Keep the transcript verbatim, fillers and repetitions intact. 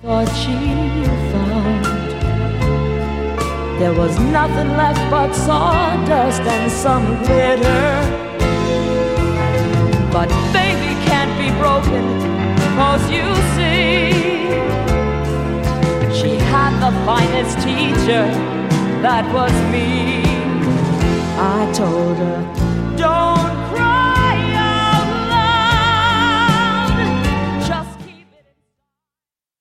thought she found there was nothing left but sawdust and some glitter. But baby can't be broken, 'cause you see, she had the finest teacher, that was me. I told her